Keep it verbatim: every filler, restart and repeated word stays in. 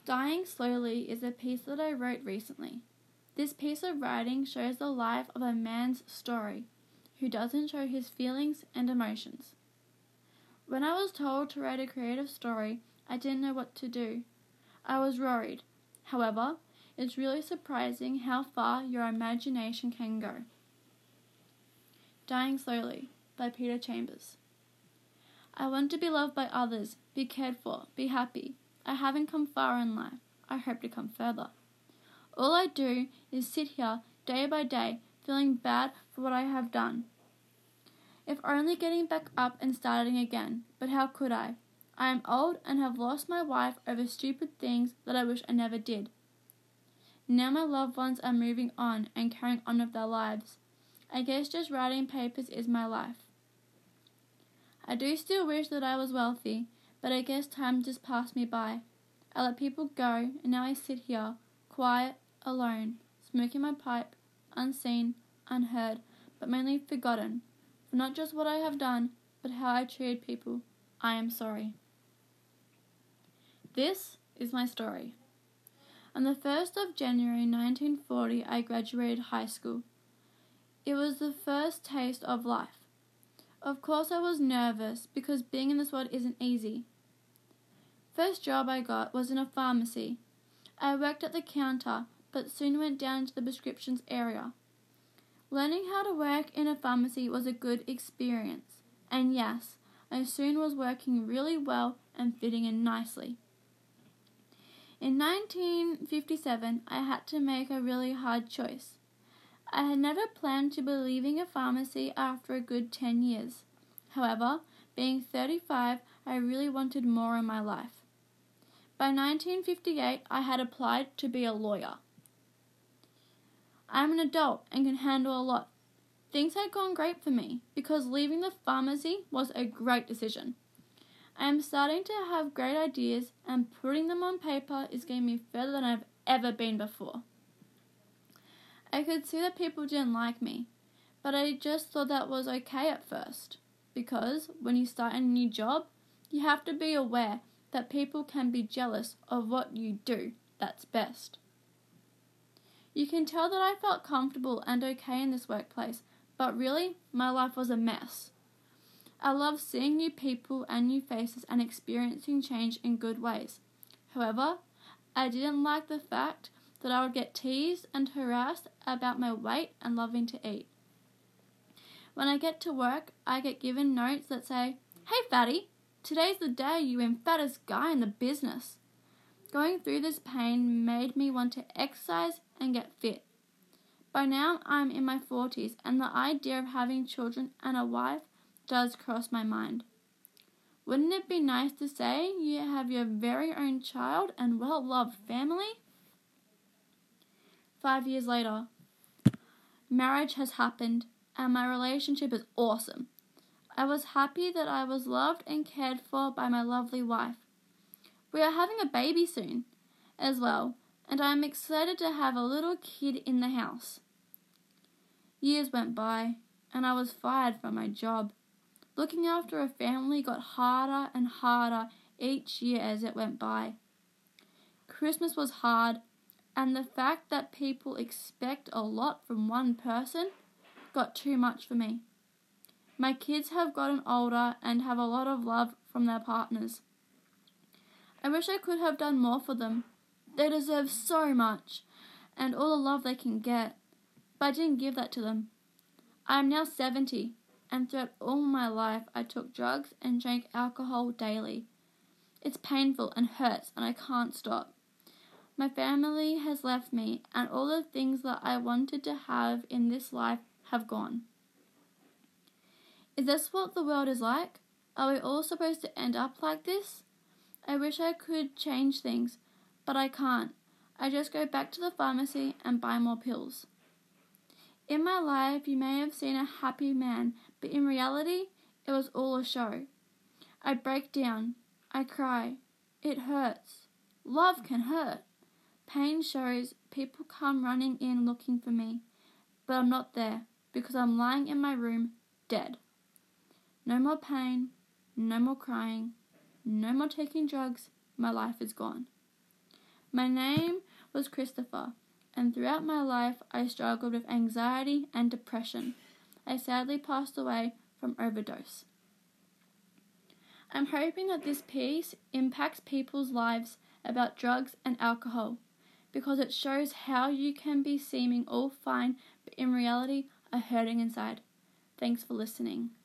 Dying Slowly is a piece that I wrote recently. This piece of writing shows the life of a man's story who doesn't show his feelings and emotions. When I was told to write a creative story, I didn't know what to do. I was worried. However, it's really surprising how far your imagination can go. Dying Slowly by Peter Chambers. I want to be loved by others, be cared for, be happy. I haven't come far in life. I hope to come further. All I do is sit here day by day, feeling bad for what I have done. If only getting back up and starting again, but how could I? I am old and have lost my wife over stupid things that I wish I never did. Now my loved ones are moving on and carrying on with their lives. I guess just writing papers is my life. I do still wish that I was wealthy, but I guess time just passed me by. I let people go, and now I sit here, quiet, alone, smoking my pipe, unseen, unheard, but mainly forgotten, for not just what I have done, but how I treated people. I am sorry. This is my story. On the first of January nineteen forty, I graduated high school. It was the first taste of life. Of course I was nervous, because being in this world isn't easy. First job I got was in a pharmacy. I worked at the counter, but soon went down to the prescriptions area. Learning how to work in a pharmacy was a good experience, and yes, I soon was working really well and fitting in nicely. In nineteen fifty-seven, I had to make a really hard choice. I had never planned to be leaving a pharmacy after a good ten years. However, being thirty-five, I really wanted more in my life. By nineteen fifty-eight, I had applied to be a lawyer. I am an adult and can handle a lot. Things had gone great for me because leaving the pharmacy was a great decision. I am starting to have great ideas, and putting them on paper is getting me further than I've ever been before. I could see that people didn't like me, but I just thought that was okay at first, because when you start a new job, you have to be aware that people can be jealous of what you do that's best. You can tell that I felt comfortable and okay in this workplace, but really, my life was a mess. I love seeing new people and new faces and experiencing change in good ways. However, I didn't like the fact that I would get teased and harassed about my weight and loving to eat. When I get to work, I get given notes that say, "Hey fatty, today's the day you win fattest guy in the business." Going through this pain made me want to exercise and get fit. By now, I'm in my forties, and the idea of having children and a wife does cross my mind. Wouldn't it be nice to say you have your very own child and well-loved family? Five years later, marriage has happened, and my relationship is awesome. I was happy that I was loved and cared for by my lovely wife. We are having a baby soon as well, and I am excited to have a little kid in the house. Years went by, and I was fired from my job. Looking after a family got harder and harder each year as it went by. Christmas was hard, and the fact that people expect a lot from one person got too much for me. My kids have gotten older and have a lot of love from their partners. I wish I could have done more for them. They deserve so much, and all the love they can get, but I didn't give that to them. I am now seventy, and throughout all my life I took drugs and drank alcohol daily. It's painful and hurts, and I can't stop. My family has left me, and all the things that I wanted to have in this life have gone. Is this what the world is like? Are we all supposed to end up like this? I wish I could change things, but I can't. I just go back to the pharmacy and buy more pills. In my life, you may have seen a happy man, but in reality, it was all a show. I break down. I cry. It hurts. Love can hurt. Pain shows. People come running in looking for me, but I'm not there because I'm lying in my room, dead. No more pain, no more crying, no more taking drugs. My life is gone. My name was Christopher, and throughout my life I struggled with anxiety and depression. I sadly passed away from overdose. I'm hoping that this piece impacts people's lives about drugs and alcohol, because it shows how you can be seeming all fine, but in reality are hurting inside. Thanks for listening.